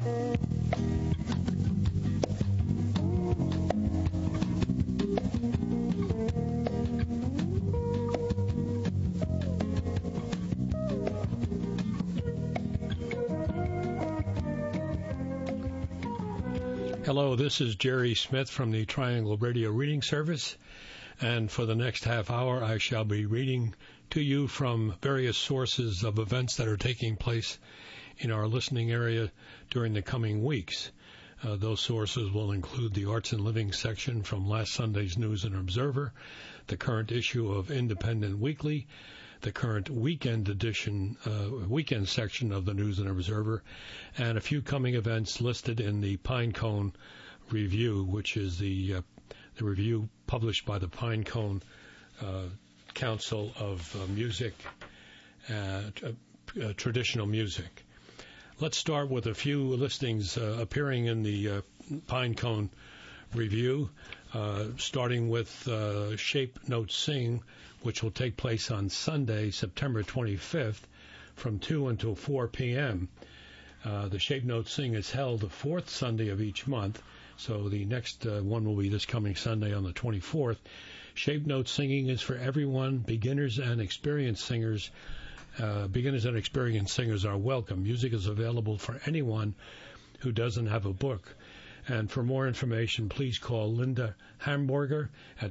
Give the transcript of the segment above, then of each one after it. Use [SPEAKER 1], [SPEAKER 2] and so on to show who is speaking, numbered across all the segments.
[SPEAKER 1] Hello, this is Jerry Smith from the Triangle Radio Reading Service, and for the next half hour I shall be reading to you from various sources of events that are taking place in our listening area during the coming weeks. Those sources will include the Arts and Living section from last Sunday's News and Observer, the current issue of Independent Weekly, the current weekend section of the News and Observer, and a few coming events listed in the Pinecone Review, which is the review published by the Pinecone Council of Music, Traditional Music. Let's start with a few listings appearing in the Pinecone Review, starting with Shape Note Sing, which will take place on Sunday, September 25th, from 2 until 4 p.m. The Shape Note Sing is held the fourth Sunday of each month, so the next one will be this coming Sunday on the 24th. Shape Note Singing is for everyone. Beginners and experienced singers are welcome. Music is available for anyone who doesn't have a book. And for more information, please call Linda Hamburger at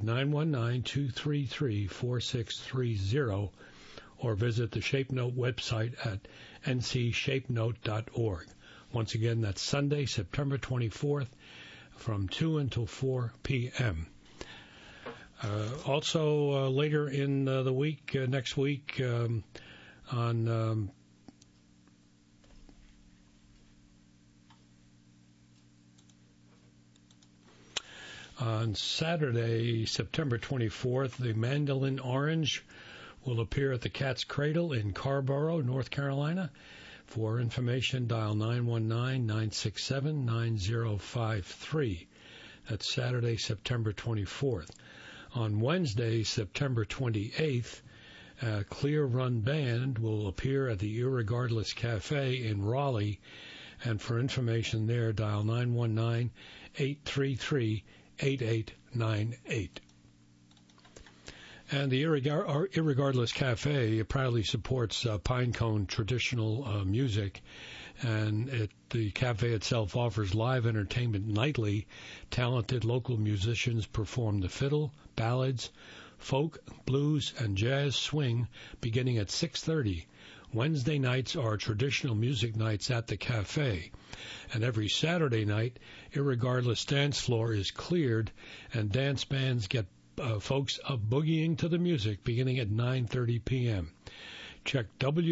[SPEAKER 1] 919-233-4630 or visit the Shape Note website at ncsshapenote.org. Once again, that's Sunday, September 24th from 2 until 4 p.m. Also, later in the week, next week, on Saturday, September 24th, the Mandolin Orange will appear at the Cat's Cradle in Carborough, North Carolina. For information, dial 919-967-9053. That's Saturday, September 24th. On Wednesday, September 28th, Clear Run Band will appear at the Irregardless Cafe in Raleigh. And for information there, dial 919-833-8898. And the Irregardless Cafe proudly supports Pinecone traditional music, and the cafe itself offers live entertainment nightly. Talented local musicians perform the fiddle, ballads, folk, blues, and jazz swing beginning at 6:30. Wednesday nights are traditional music nights at the cafe, and every Saturday night, Irregardless dance floor is cleared, and dance bands get folks up boogieing to the music beginning at 9:30 p.m. Check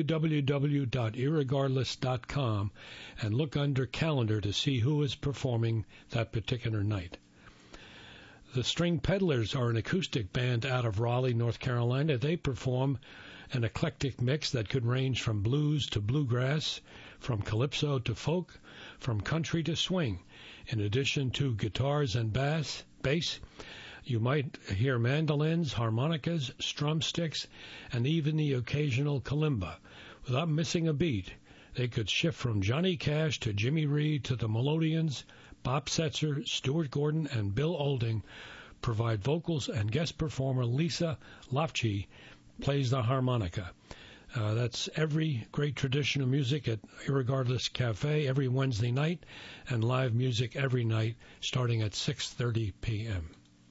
[SPEAKER 1] www.irregardless.com and look under calendar to see who is performing that particular night. The String Peddlers are an acoustic band out of Raleigh, North Carolina. They perform an eclectic mix that could range from blues to bluegrass, from calypso to folk, from country to swing. In addition to guitars and bass, you might hear mandolins, harmonicas, drumsticks, and even the occasional kalimba. Without missing a beat, they could shift from Johnny Cash to Jimmy Reed to the Melodians. Bob Setzer, Stuart Gordon, and Bill Olding provide vocals, and guest performer Lisa Lafchi plays the harmonica. That's every great traditional music at Irregardless Cafe every Wednesday night, and live music every night starting at 6:30 p.m.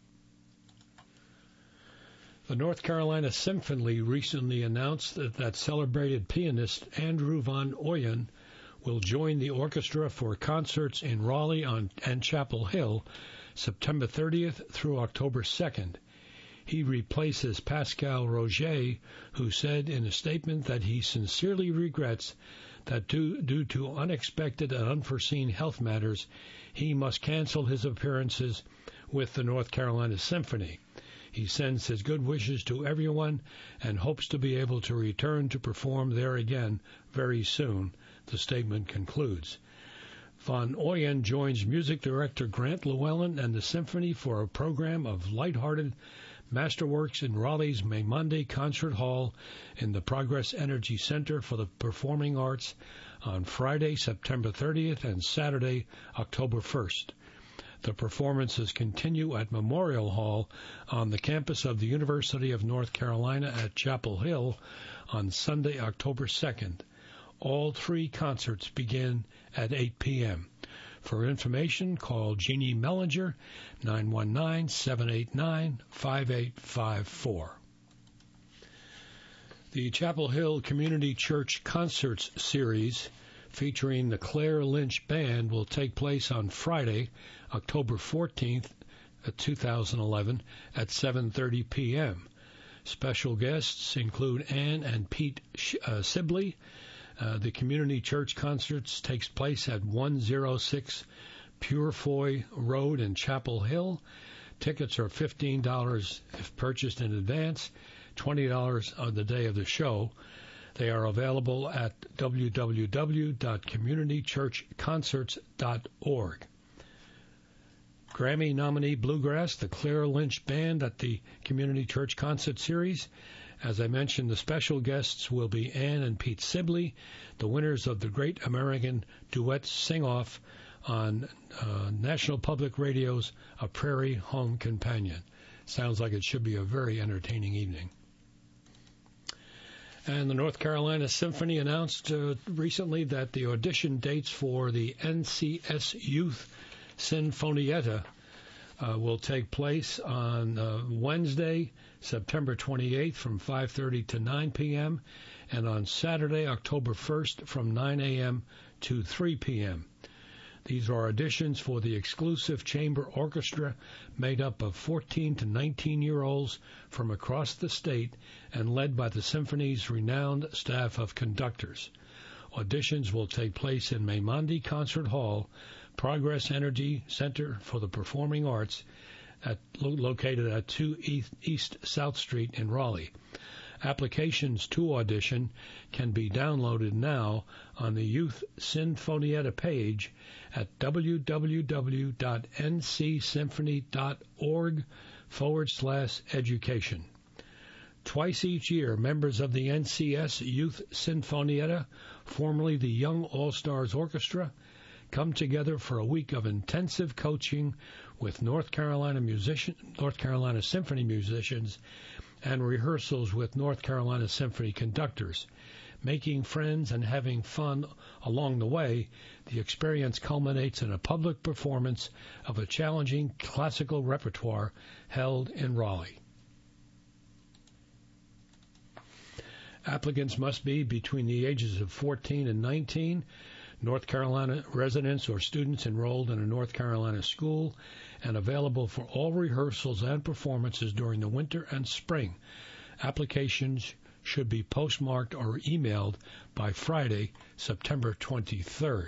[SPEAKER 1] The North Carolina Symphony recently announced that celebrated pianist Andrew Van Ooyen will join the orchestra for concerts in Raleigh and Chapel Hill September 30th through October 2nd. He replaces Pascal Roger, who said in a statement that he sincerely regrets that due to unexpected and unforeseen health matters, he must cancel his appearances with the North Carolina Symphony. He sends his good wishes to everyone and hopes to be able to return to perform there again very soon, the statement concludes. Van Ooyen joins music director Grant Llewellyn and the Symphony for a program of lighthearted masterworks in Raleigh's Maimonde Concert Hall in the Progress Energy Center for the Performing Arts on Friday, September 30th, and Saturday, October 1st. The performances continue at Memorial Hall on the campus of the University of North Carolina at Chapel Hill on Sunday, October 2nd. All three concerts begin at 8 p.m. For information, call Jeannie Mellinger, 919-789-5854. The Chapel Hill Community Church Concerts Series featuring the Claire Lynch Band will take place on Friday, October 14th, 2011, at 7:30 p.m. Special guests include Ann and Pete Sibley. The Community Church Concerts takes place at 106 Purefoy Road in Chapel Hill. Tickets are $15 if purchased in advance, $20 on the day of the show. They are available at www.communitychurchconcerts.org. Grammy nominee Bluegrass, the Claire Lynch Band at the Community Church Concert Series. As I mentioned, the special guests will be Ann and Pete Sibley, the winners of the Great American Duet Sing-Off on National Public Radio's A Prairie Home Companion. Sounds like it should be a very entertaining evening. And the North Carolina Symphony announced recently that the audition dates for the NCS Youth Sinfonietta will take place on Wednesday, September 28th from 5:30 to 9 p.m. and on Saturday, October 1st from 9 a.m. to 3 p.m. These are auditions for the exclusive chamber orchestra made up of 14 to 19-year-olds from across the state and led by the symphony's renowned staff of conductors. Auditions will take place in Maimandi Concert Hall, Progress Energy Center for the Performing Arts, located at 2 East South Street in Raleigh. Applications to audition can be downloaded now on the Youth Sinfonietta page at www.ncsymphony.org/education. Twice each year, members of the NCS Youth Sinfonietta, formerly the Young All-Stars Orchestra, come together for a week of intensive coaching with North Carolina Symphony musicians and rehearsals with North Carolina Symphony conductors. Making friends and having fun along the way, the experience culminates in a public performance of a challenging classical repertoire held in Raleigh. Applicants must be between the ages of 14 and 19, North Carolina residents or students enrolled in a North Carolina school, and available for all rehearsals and performances during the winter and spring. Applications should be postmarked or emailed by Friday, September 23rd.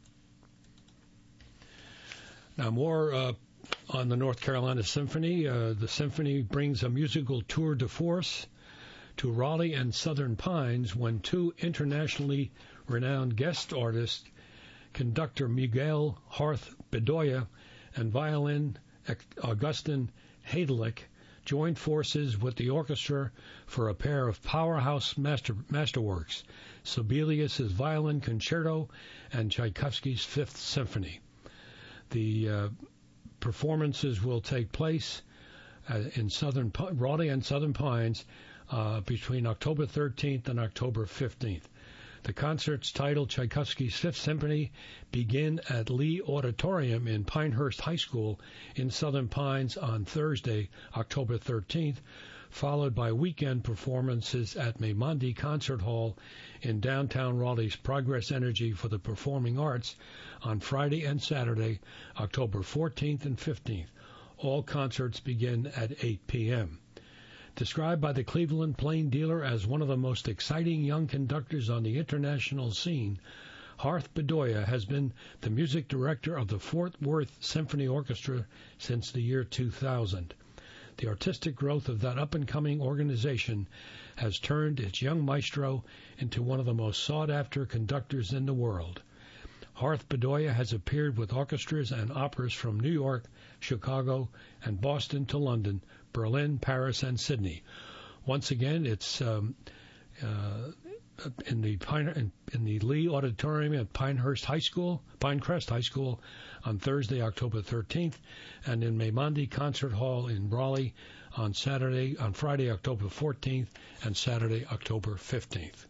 [SPEAKER 1] Now, more on the North Carolina Symphony. The Symphony brings a musical tour de force to Raleigh and Southern Pines when two internationally renowned guest artists, conductor Miguel Harth Bedoya and violin Augustin Hadelich, joined forces with the orchestra for a pair of powerhouse masterworks, Sibelius' Violin Concerto and Tchaikovsky's Fifth Symphony. The performances will take place in Raleigh and Southern Pines between October 13th and October 15th. The concerts titled Tchaikovsky's Fifth Symphony begin at Lee Auditorium in Pinehurst High School in Southern Pines on Thursday, October 13th, followed by weekend performances at Maimandi Concert Hall in downtown Raleigh's Progress Energy for the Performing Arts on Friday and Saturday, October 14th and 15th. All concerts begin at 8 p.m. Described by the Cleveland Plain Dealer as one of the most exciting young conductors on the international scene, Harth Bedoya has been the music director of the Fort Worth Symphony Orchestra since the year 2000. The artistic growth of that up-and-coming organization has turned its young maestro into one of the most sought-after conductors in the world. Harth Bedoya has appeared with orchestras and operas from New York, Chicago, and Boston to London, Berlin, Paris, and Sydney. Once again, it's in the Lee Auditorium at Pinecrest High School on Thursday, October 13th, and in Maimandi Concert Hall in Raleigh on Friday, October 14th, and Saturday, October 15th.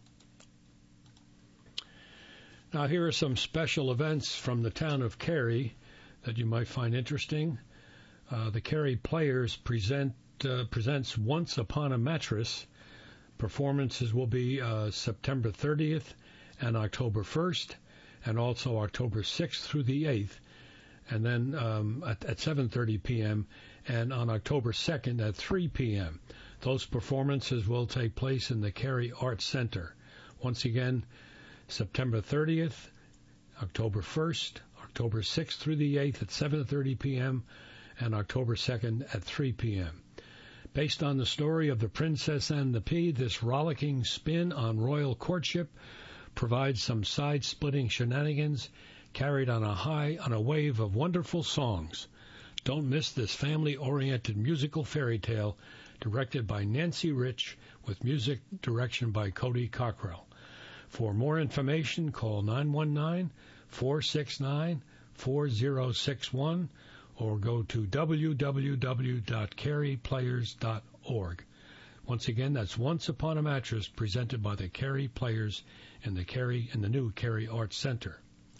[SPEAKER 1] Now, here are some special events from the town of Cary that you might find interesting. The Cary Players presents Once Upon a Mattress. Performances will be September 30th and October 1st, and also October 6th through the 8th, and then at 7:30 p.m., and on October 2nd at 3 p.m. Those performances will take place in the Cary Arts Center. Once again, September 30th, October 1st, October 6th through the 8th at 7:30 p.m., and October 2nd at 3 p.m. Based on the story of the Princess and the Pea, this rollicking spin on royal courtship provides some side-splitting shenanigans carried on a wave of wonderful songs. Don't miss this family-oriented musical fairy tale directed by Nancy Rich with music direction by Cody Cockrell. For more information, call 919-469-4061 or go to www.caryplayers.org. Once again, that's Once Upon a Mattress, presented by the Cary Players in the new Cary Arts Center.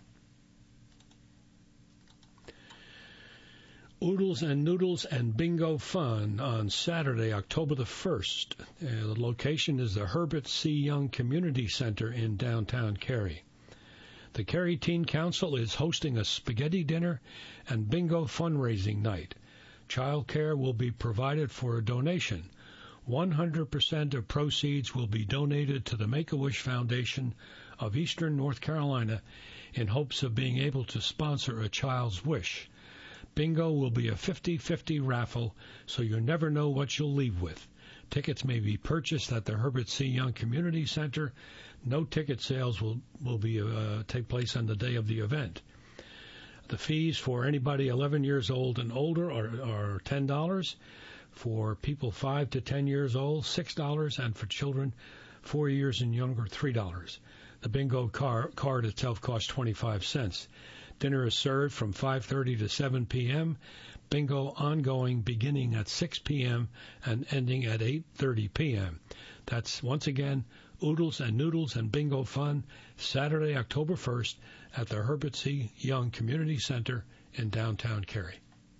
[SPEAKER 1] Oodles and Noodles and Bingo Fun on Saturday, October the 1st. The location is the Herbert C. Young Community Center in downtown Cary. The Cary Teen Council is hosting a spaghetti dinner and bingo fundraising night. Child care will be provided for a donation. 100% of proceeds will be donated to the Make-A-Wish Foundation of Eastern North Carolina in hopes of being able to sponsor a child's wish. Bingo will be a 50-50 raffle, so you never know what you'll leave with. Tickets may be purchased at the Herbert C. Young Community Center. No ticket sales will take place on the day of the event. The fees for anybody 11 years old and older are $10. For people 5 to 10 years old, $6, and for children 4 years and younger, $3. The bingo card itself costs 25 cents. Dinner is served from 5:30 to 7 p.m. Bingo ongoing beginning at 6 p.m. and ending at 8:30 p.m. That's, once again, Oodles and Noodles and Bingo Fun, Saturday, October 1st at the Herbert C. Young Community Center in downtown Cary.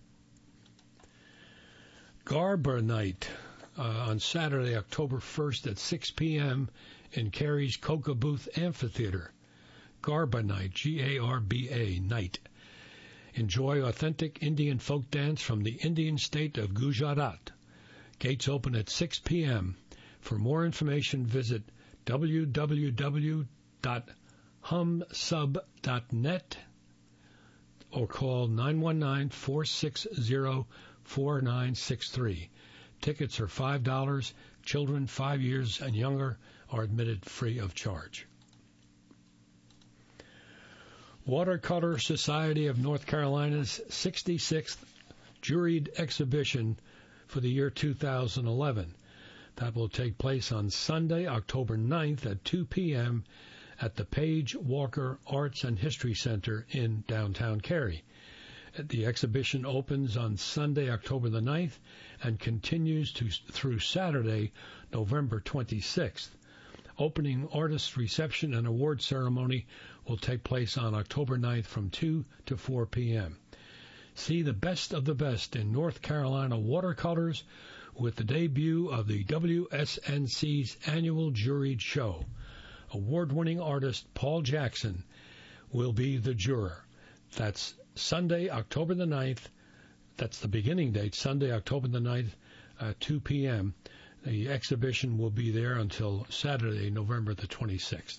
[SPEAKER 1] Garba Night on Saturday, October 1st at 6 p.m. in Cary's Coca Booth Amphitheater. Garba Night, G-A-R-B-A, night. Enjoy authentic Indian folk dance from the Indian state of Gujarat. Gates open at 6 p.m. For more information, visit www.humsub.net or call 919-460-4963. Tickets are $5. Children 5 years and younger are admitted free of charge. Watercolor Society of North Carolina's 66th juried exhibition for the year 2011. That will take place on Sunday, October 9th at 2 p.m. at the Page Walker Arts and History Center in downtown Cary. The exhibition opens on Sunday, October the 9th, and continues through Saturday, November 26th. Opening artist reception and award ceremony will take place on October 9th from 2 to 4 p.m. See the best of the best in North Carolina watercolors with the debut of the WSNC's annual juried show. Award-winning artist Paul Jackson will be the juror. That's Sunday, October the 9th. That's the beginning date, Sunday, October the 9th, 2 p.m. The exhibition will be there until Saturday, November the 26th.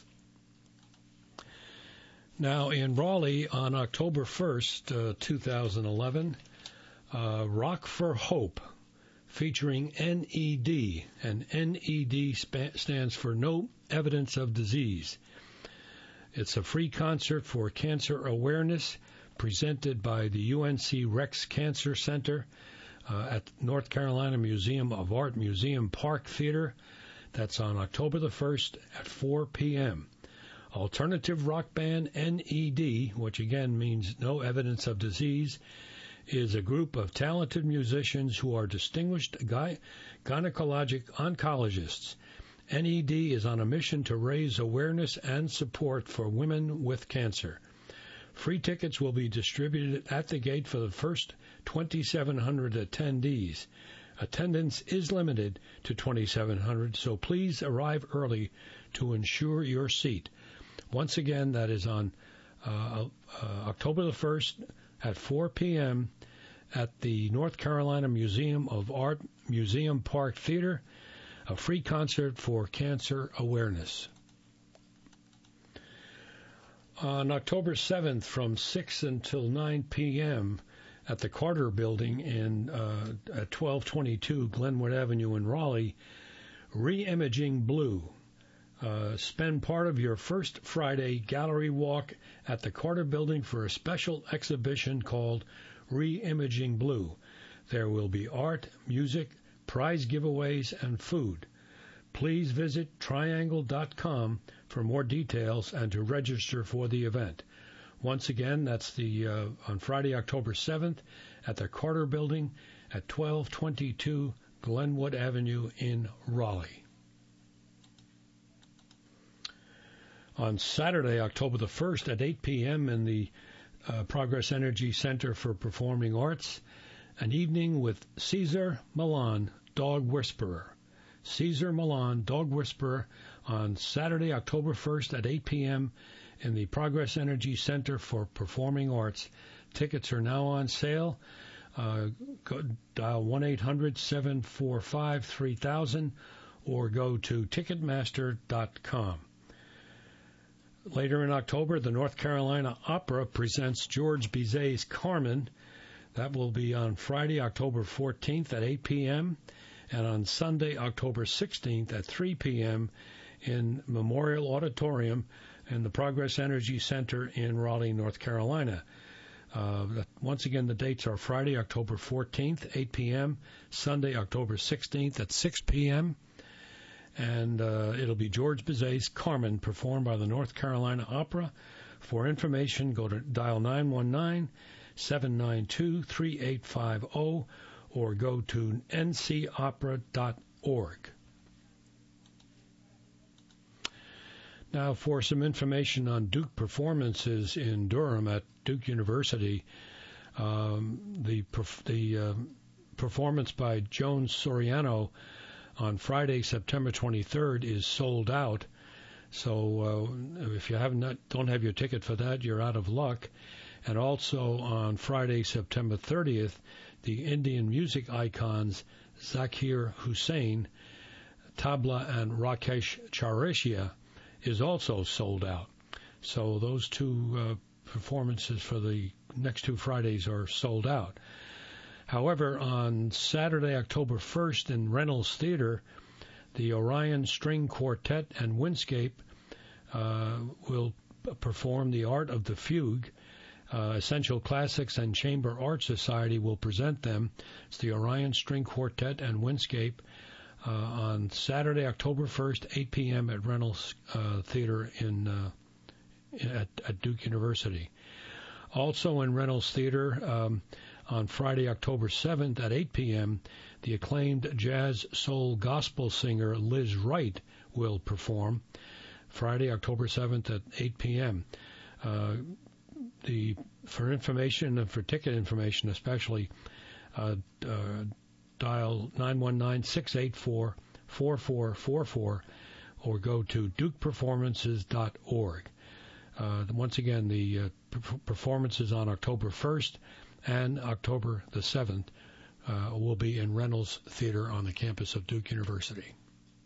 [SPEAKER 1] Now, in Raleigh, on October 1st, 2011, Rock for Hope, featuring NED, and NED stands for No Evidence of Disease. It's a free concert for cancer awareness presented by the UNC Rex Cancer Center at North Carolina Museum of Art Museum Park Theater. That's on October the 1st at 4 p.m. Alternative rock band NED, which again means no evidence of disease, is a group of talented musicians who are distinguished gynecologic oncologists. NED is on a mission to raise awareness and support for women with cancer. Free tickets will be distributed at the gate for the first 2,700 attendees. Attendance is limited to 2,700, so please arrive early to ensure your seat. Once again, that is on October the 1st at 4 p.m. at the North Carolina Museum of Art Museum Park Theater, a free concert for cancer awareness. On October 7th from 6 until 9 p.m. at the Carter Building at 1222 Glenwood Avenue in Raleigh, Re-Imaging Blue. Spend part of your first Friday gallery walk at the Carter Building for a special exhibition called Re-Imaging Blue. There will be art, music, prize giveaways, and food. Please visit triangle.com for more details and to register for the event. Once again, that's on Friday, October 7th at the Carter Building at 1222 Glenwood Avenue in Raleigh. On Saturday, October the 1st at 8 p.m. in the Progress Energy Center for Performing Arts, an evening with Cesar Millan, Dog Whisperer. Cesar Millan, Dog Whisperer, on Saturday, October 1st at 8 p.m. in the Progress Energy Center for Performing Arts. Tickets are now on sale. Dial 1-800-745-3000 or go to Ticketmaster.com. Later in October, the North Carolina Opera presents George Bizet's Carmen. That will be on Friday, October 14th at 8 p.m. and on Sunday, October 16th at 3 p.m. in Memorial Auditorium in the Progress Energy Center in Raleigh, North Carolina. Once again, the dates are Friday, October 14th, 8 p.m., Sunday, October 16th at 6 p.m., and it'll be George Bizet's Carmen performed by the North Carolina Opera. For information, go to dial 919-792-3850 or go to ncopera.org. Now for some information on Duke performances in Durham at Duke University. The performance by Joan Soriano on Friday, September 23rd is sold out. So if you don't have your ticket for that, you're out of luck. And also on Friday, September 30th, the Indian music icons Zakir Hussain, Tabla, and Rakesh Chaureshia is also sold out. So those two performances for the next two Fridays are sold out. However, on Saturday, October 1st in Reynolds Theater, the Orion String Quartet and Windscape will perform The Art of the Fugue. Essential Classics and Chamber Art Society will present them. It's the Orion String Quartet and Windscape on Saturday, October 1st, 8 p.m. at Reynolds Theater at Duke University. Also in Reynolds Theater, on Friday, October 7th at 8 p.m., the acclaimed jazz soul gospel singer Liz Wright will perform. Friday, October 7th at 8 p.m. For information and for ticket information especially, dial 919-684-4444 or go to dukeperformances.org. Once again, the performances on October 1st and October the 7th will be in Reynolds Theater on the campus of Duke University.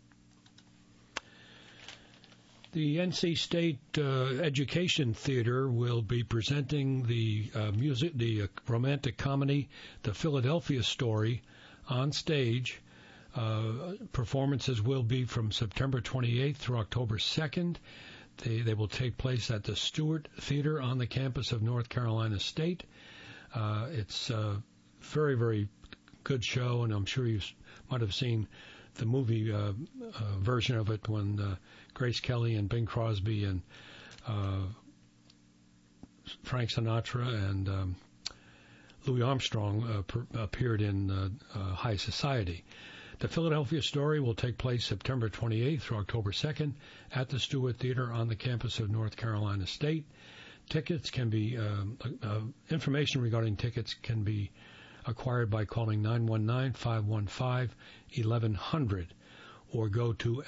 [SPEAKER 1] The NC State Education Theater will be presenting the romantic comedy, The Philadelphia Story, on stage. Performances will be from September 28th through October 2nd. They will take place at the Stewart Theater on the campus of North Carolina State. It's a very, very good show, and I'm sure you might have seen the movie version of it when Grace Kelly and Bing Crosby and Frank Sinatra and Louis Armstrong appeared in High Society. The Philadelphia story will take place September 28th through October 2nd at the Stewart Theater on the campus of North Carolina State. Tickets can be, information regarding tickets can be acquired by calling 919-515-1100 or go to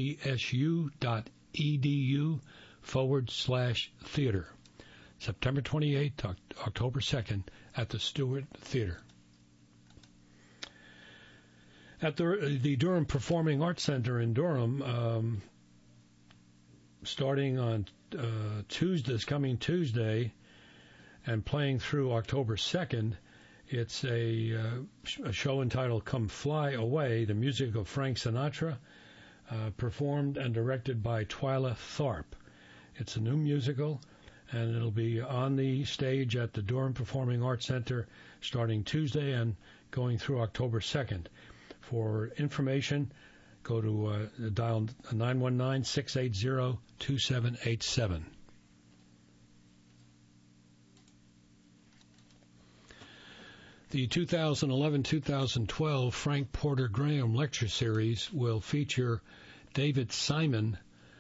[SPEAKER 1] ncsu.edu/theater. September 28th to October 2nd at the Stewart Theater. At the Durham Performing Arts Center in Durham, starting on this coming Tuesday, and playing through October 2nd, it's a show entitled Come Fly Away, the music of Frank Sinatra, performed and directed by Twyla Tharp. It's a new musical, and it'll be on the stage at the Durham Performing Arts Center starting Tuesday and going through October 2nd. For information, go to dial 919-680-2787. The 2011-2012 Frank Porter Graham Lecture Series will feature David Simon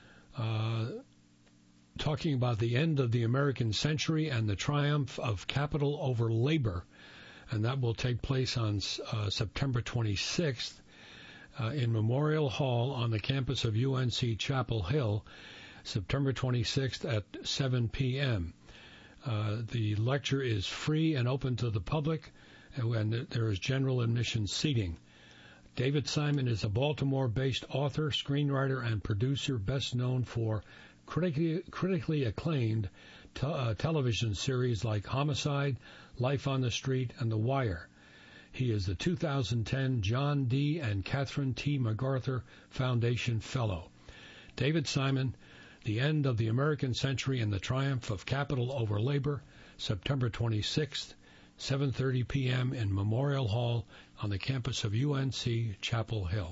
[SPEAKER 1] talking about the end of the American century and the triumph of capital over labor. And that will take place on September 26th in Memorial Hall on the campus of UNC Chapel Hill, September 26th at 7 p.m. The lecture is free and open to the public, and there is general admission seating. David Simon is a Baltimore-based author, screenwriter, and producer best known for critically acclaimed television series like Homicide, Life on the Street, and The Wire. He is the 2010 John D. and Catherine T. MacArthur Foundation Fellow. David Simon, The End of the American Century and the Triumph of Capital Over Labor, September 26th, 7:30 p.m. in Memorial Hall on the campus of UNC Chapel Hill.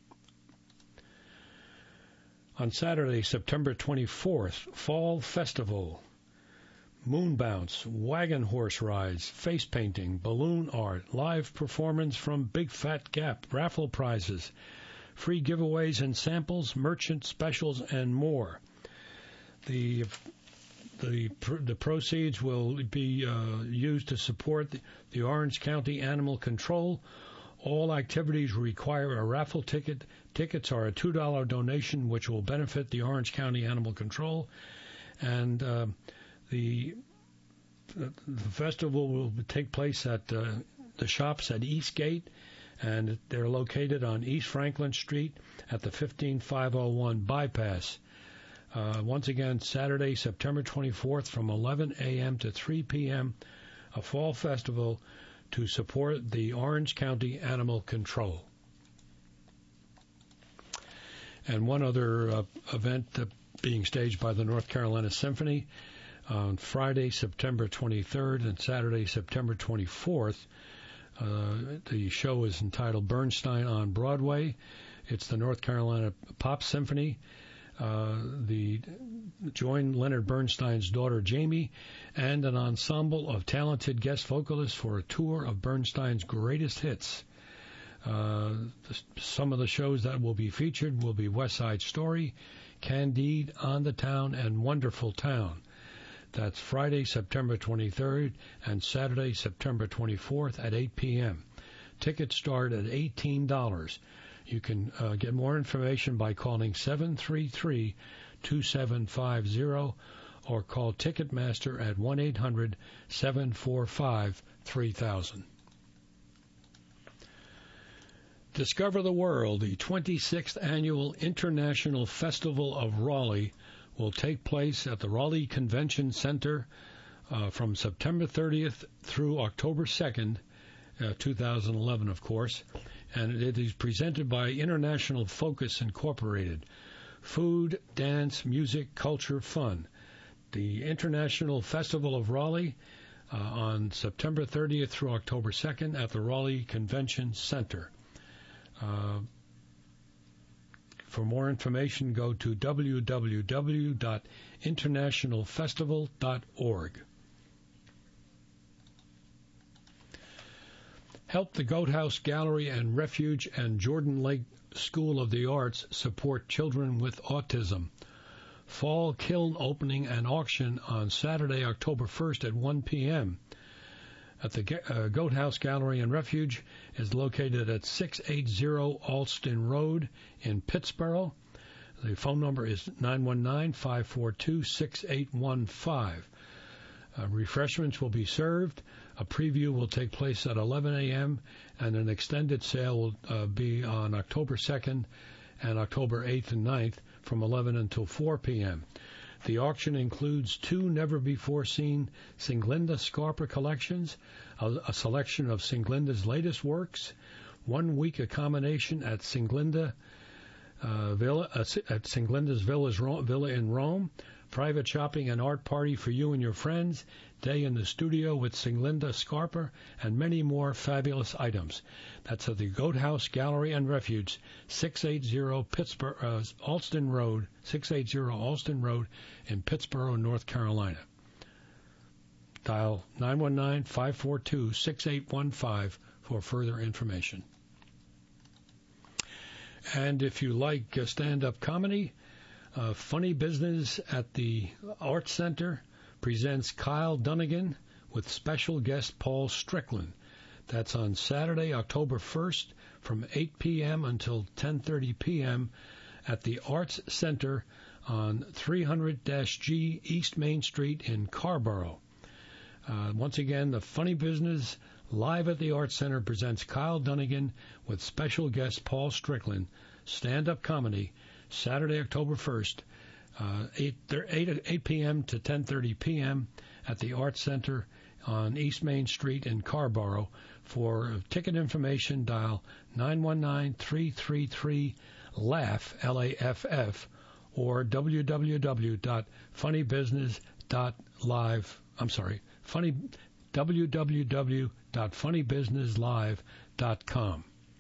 [SPEAKER 1] On Saturday, September 24th, Fall Festival. Moon bounce, wagon horse rides, face painting, balloon art, live performance from Big Fat Gap, raffle prizes, free giveaways and samples, merchant specials, and more. The proceeds will be used to support the Orange County Animal Control. All activities require a raffle ticket. Tickets are a $2 donation, which will benefit the Orange County Animal Control. And the festival will take place at the shops at Eastgate, and they're located on East Franklin Street at the 15501 bypass. Once again, Saturday, September 24th from 11 a.m. to 3 p.m., a fall festival to support the Orange County Animal Control. And one other event being staged by the North Carolina Symphony on Friday, September 23rd and Saturday, September 24th. The show is entitled Bernstein on Broadway. It's the North Carolina Pop Symphony. Join Leonard Bernstein's daughter Jamie and an ensemble of talented guest vocalists for a tour of Bernstein's greatest hits. Some of the shows that will be featured will be West Side Story, Candide, On the Town, and Wonderful Town. That's Friday, September 23rd and Saturday, September 24th at 8 p.m. Tickets start at $18. You can get more information by calling 733-2750 or call Ticketmaster at 1-800-745-3000. Discover the World, the 26th Annual International Festival of Raleigh, will take place at the Raleigh Convention Center from September 30th through October 2nd, 2011, of course, and it is presented by International Focus Incorporated. Food, dance, music, culture, fun. The International Festival of Raleigh on September 30th through October 2nd at the Raleigh Convention Center. For more information, go to www.internationalfestival.org. Help the Goat House Gallery and Refuge and Jordan Lake School of the Arts support children with autism. Fall kiln opening and auction on Saturday, October 1st at 1 p.m. at the Goat House Gallery and Refuge is located at 680 Alston Road in Pittsboro. The phone number is 919-542-6815. Refreshments will be served. A preview will take place at 11 a.m. and an extended sale will be on October 2nd and October 8th and 9th from 11 until 4 p.m. The auction includes two never-before-seen Singlinda Scarpa collections, a selection of Singlinda's latest works, 1 week accommodation at Singlinda Singlinda's Villa in Rome, private shopping and art party for you and your friends, day in the studio with Singlinda Scarpa, and many more fabulous items. That's at the Goat House Gallery and Refuge, 680 Alston Road, 680 Alston Road in Pittsboro, North Carolina. Dial 919-542-6815 for further information. And if you like stand-up comedy, Funny Business at the Arts Center presents Kyle Dunnigan with special guest Paul Strickland. That's on Saturday, October 1st from 8 p.m. until 10:30 p.m. at the Arts Center on 300-G East Main Street in Carborough. Once again, the Funny Business live at the Arts Center presents Kyle Dunnigan with special guest Paul Strickland, stand-up comedy, Saturday, October 1st, 8 p.m. to 10:30 p.m. at the Arts Center on East Main Street in Carborough. For ticket information, dial 919-333-LAUGH, L-A-F-F, or www.funnybusiness.live. www.funnybusinesslive.com.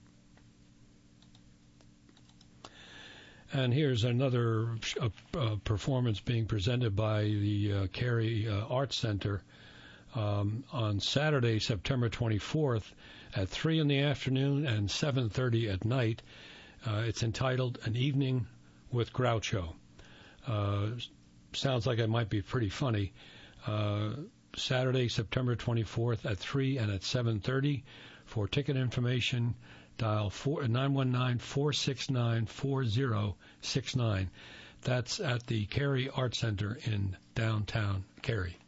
[SPEAKER 1] And here's another performance being presented by the Cary Arts Center on Saturday, September 24th at 3 in the afternoon and 7:30 at night. It's entitled An Evening with Groucho. Sounds like it might be pretty funny. Saturday, September 24th at 3 and at 7:30. For ticket information, dial 919-469-4069. That's at the Cary Arts Center in downtown Cary.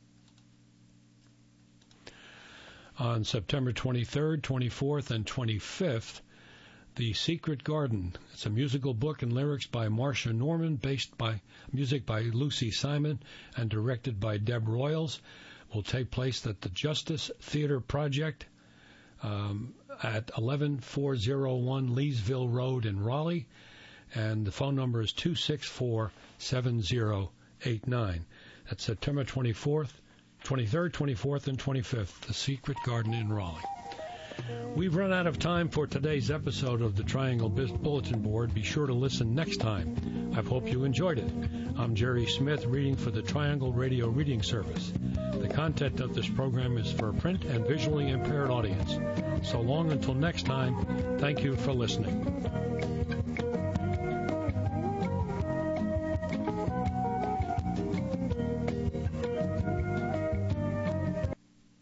[SPEAKER 1] On September 23rd, 24th, and 25th, The Secret Garden. It's a musical book and lyrics by Marcia Norman, based by music by Lucy Simon, and directed by Deb Royals. Will take place at the Justice Theater Project at 11401 Leesville Road in Raleigh, and the phone number is 264-7089. That's September 23rd, 24th, and 25th, The Secret Garden in Raleigh. We've run out of time for today's episode of the Triangle Bulletin Board. Be sure to listen next time. I hope you enjoyed it. I'm Jerry Smith, reading for the Triangle Radio Reading Service. The content of this program is for a print and visually impaired audience. So long until next time, thank you for listening.